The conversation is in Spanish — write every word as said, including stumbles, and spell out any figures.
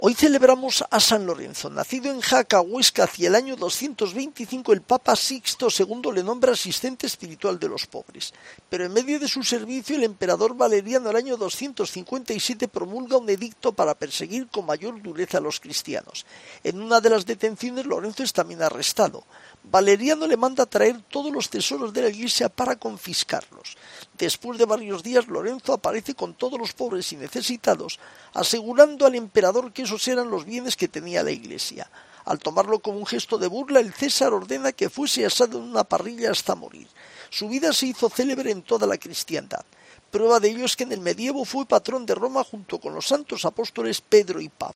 Hoy celebramos a San Lorenzo. Nacido en Jaca, Huesca, hacia el año doscientos veinticinco, el Papa Sixto segundo le nombra asistente espiritual de los pobres. Pero en medio de su servicio, el emperador Valeriano, el año doscientos cincuenta y siete, promulga un edicto para perseguir con mayor dureza a los cristianos. En una de las detenciones, Lorenzo es también arrestado. Valeriano le manda traer todos los tesoros de la iglesia para confiscarlos. Después de varios días, Lorenzo aparece con todos los pobres y necesitados, asegurando al emperador que esos eran los bienes que tenía la iglesia. Al tomarlo como un gesto de burla, el César ordena que fuese asado en una parrilla hasta morir. Su vida se hizo célebre en toda la cristiandad. Prueba de ello es que en el medievo fue patrón de Roma junto con los santos apóstoles Pedro y Pablo.